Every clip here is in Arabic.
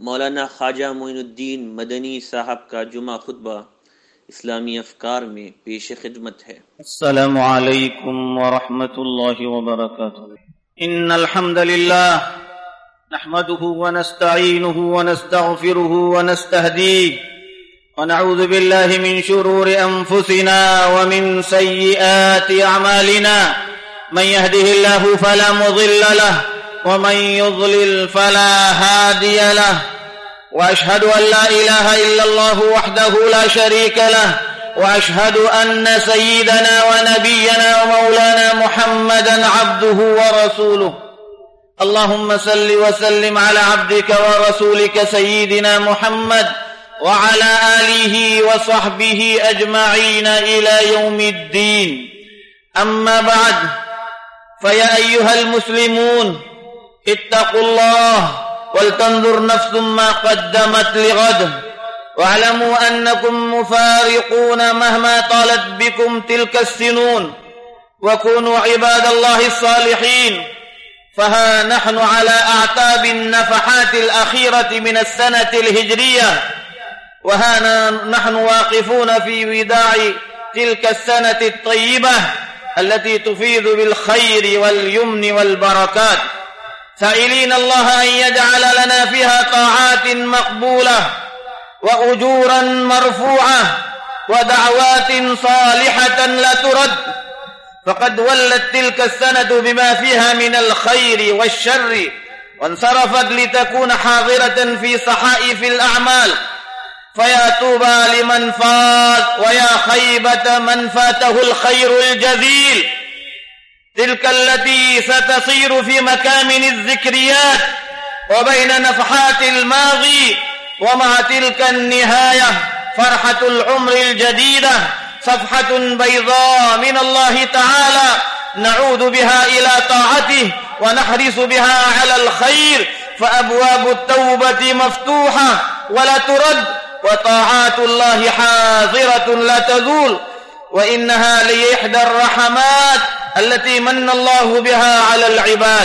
मौलाना ख्वाजा मोइनुद्दीन मदनी साहब का जुमा खुतबा इस्लामी अफकार में पेश खिदमत है। अस्सलामु अलैकुम व रहमतुल्लाहि व बरकातुहू। इन्नल हम्दुलिल्लाह नहमदुहु व नस्तईनुहु व नस्तगफिरुहु व नस्तहदीह व नऊज़ु बिल्लाहि मिन शुरूरि अनफुसिना व मिन सय्यिआति अअमालिना मन यहदिहिल्लाहु फला मुज़िल्ल लहु व मन युज़लिल फला हादिय लहु وأشهد أن لا إله إلا الله وحده لا شريك له وأشهد أن سيدنا ونبينا ومولانا محمدا عبده ورسوله اللهم صل وسلم على عبدك ورسولك سيدنا محمد وعلى آله وصحبه أجمعين إلى يوم الدين. أما بعد، فيا أيها المسلمون اتقوا الله ولتنظر نفس ما قدمت لغد، واعلموا أنكم مفارقون مهما طالت بكم تلك السنون، وكونوا عباد الله الصالحين. فها نحن على أعتاب النفحات الأخيرة من السنة الهجرية، وها نحن واقفون في وداع تلك السنة الطيبة التي تفيض بالخير واليمن والبركات، سائلين الله أن يجعل لنا فيها طاعات مقبولة وأجورا مرفوعة ودعوات صالحة لا ترد. فقد ولت تلك السنة بما فيها من الخير والشر، وانصرفت لتكون حاضرة في صحائف الأعمال. فيا طوبى لمن فات، ويا خيبة من فاته الخير الجزيل، تلك التي ستصير في مكامن الذكريات وبين نفحات الماضي، ومع تلك النهاية فرحة العمر الجديدة، صفحة بيضاء من الله تعالى نعود بها إلى طاعته ونحرص بها على الخير، فأبواب التوبة مفتوحة ولا ترد، وطاعات الله حاضرة لا تزول، وإنها لإحدى الرحمات التي من الله بها على العباد.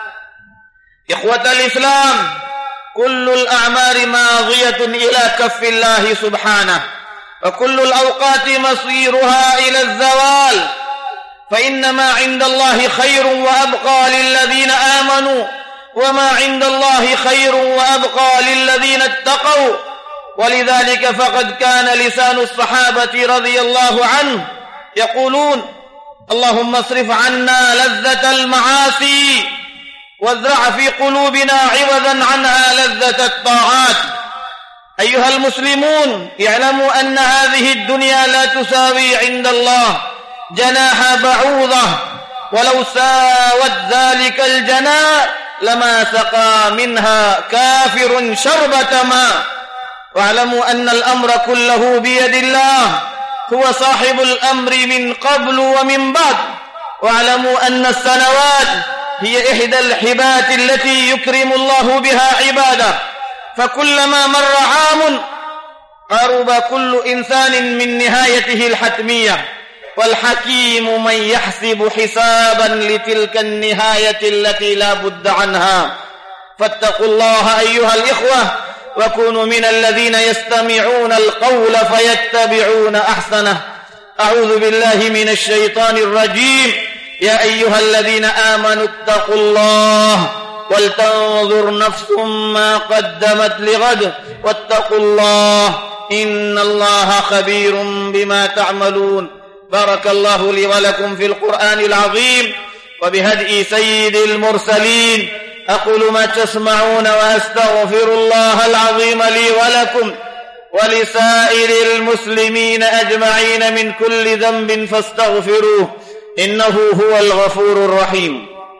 إخوة الإسلام، كل الأعمار ماضية إلى كف الله سبحانه، وكل الأوقات مصيرها إلى الزوال، فإنما عند الله خير وأبقى للذين آمنوا، وما عند الله خير وأبقى للذين اتقوا. ولذلك فقد كان لسان الصحابة رضي الله عنه يقولون: اللهم اصرف عنا لذة المعاصي وازرع في قلوبنا عوضا عنها لذة الطاعات. أيها المسلمون، اعلموا أن هذه الدنيا لا تساوي عند الله جناح بعوضة، ولو ساوت ذلك الجناح لما سقى منها كافر شربة ماء. واعلموا أن الأمر كله بيد الله، هو صاحب الأمر من قبل ومن بعد. واعلموا أن السنوات هي إحدى الحبات التي يكرم الله بها عباده، فكلما مر عام قرب كل إنسان من نهايته الحتمية، والحكيم من يحسب حسابا لتلك النهاية التي لا بد عنها. فاتقوا الله أيها الإخوة، وكونوا من الذين يستمعون القول فيتبعون أحسنه. أعوذ بالله من الشيطان الرجيم. يا أيها الذين آمنوا اتقوا الله ولتنظر نفس ما قدمت لغد واتقوا الله إن الله خبير بما تعملون. بارك الله لي ولكم في القرآن العظيم وبهدي سيد المرسلين. أقول ما تسمعون وأستغفر الله العظيم لي ولكم ولسائر المسلمين أجمعين من كل ذنب فاستغفروه إنه هو الغفور الرحيم.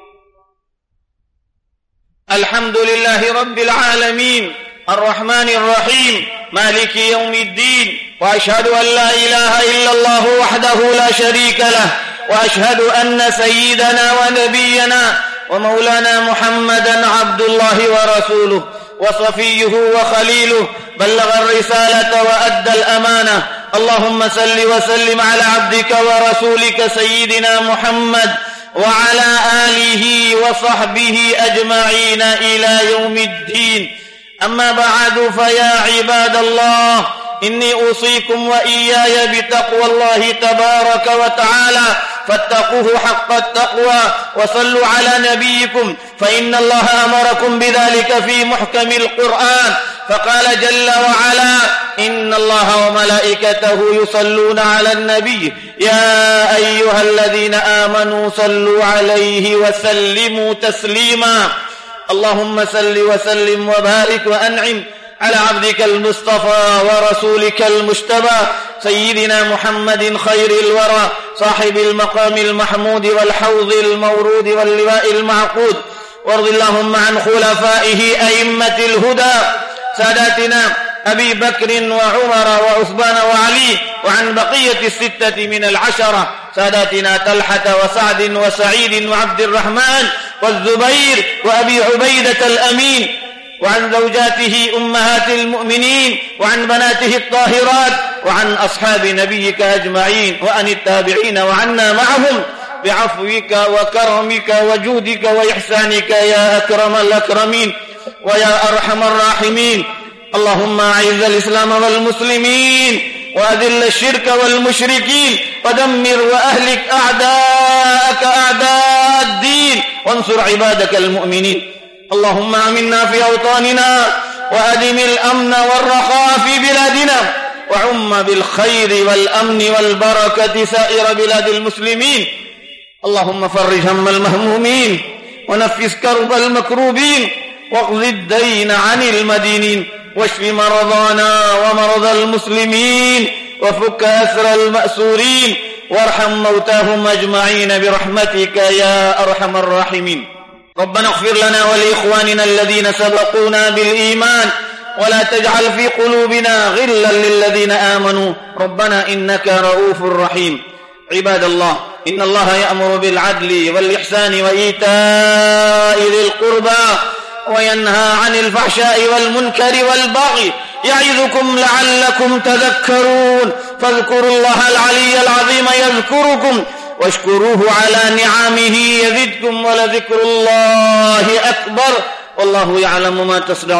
الحمد لله رب العالمين الرحمن الرحيم مالك يوم الدين، وأشهد أن لا إله إلا الله وحده لا شريك له، وأشهد أن سيدنا ونبينا ومولانا محمدا عبد الله ورسوله وصفيه وخليله، بلغ الرسالة وأدى الأمانة. اللهم صل وسلم على عبدك ورسولك سيدنا محمد وعلى آله وصحبه أجمعين إلى يوم الدين. أما بعد فيا عباد الله إني أوصيكم وإياي بتقوى الله تبارك وتعالى فاتقوه حق التقوى وصلوا على نبيكم فإن الله أمركم بذلك في محكم القرآن فقال جل وعلا إن الله وملائكته يصلون على النبي يا أيها الذين آمنوا صلوا عليه وسلموا تسليما اللهم صل وسلم وبارك وأنعم على عبدك المصطفى ورسولك المجتبى سيدنا محمد خير الورى صاحب المقام المحمود والحوض المورود واللواء المعقود وارض اللهم عن خلفائه أئمة الهدى ساداتنا أبي بكر وعمر وعثمان وعلي وعن بقية الستة من العشرة ساداتنا طلحة وسعد وسعيد وعبد الرحمن والزبير وأبي عبيدة الأمين وعن زوجاته أمهات المؤمنين وعن بناته الطاهرات وعن أصحاب نبيك أجمعين وعن التابعين وعنا معهم بعفوك وكرمك وجودك وإحسانك يا أكرم الأكرمين ويا أرحم الراحمين اللهم أعز الإسلام والمسلمين وأذل الشرك والمشركين ودمر وأهلك أعداءك أعداء الدين وانصر عبادك المؤمنين اللهم آمنا في أوطاننا وأدم الأمن والرخاء في بلادنا وعم بالخير والأمن والبركة سائر بلاد المسلمين اللهم فرج هم المهمومين ونفس كرب المكروبين واقض الدين عن المدينين واشف مرضانا ومرضى المسلمين وفك أسر المأسورين وارحم موتاهم أجمعين برحمتك يا أرحم الراحمين ربنا اغفر لنا ولإخواننا الذين سبقونا بالإيمان ولا تجعل في قلوبنا غلا للذين آمنوا ربنا إنك رؤوف رحيم عباد الله إن الله يأمر بالعدل والإحسان وإيتاء ذي القربى وينهى عن الفحشاء والمنكر والبغي يعظكم لعلكم تذكرون فاذكروا الله العلي العظيم يذكركم واشكروه على نعمه يزدكم ولذكر الله أكبر والله يعلم ما تصنعون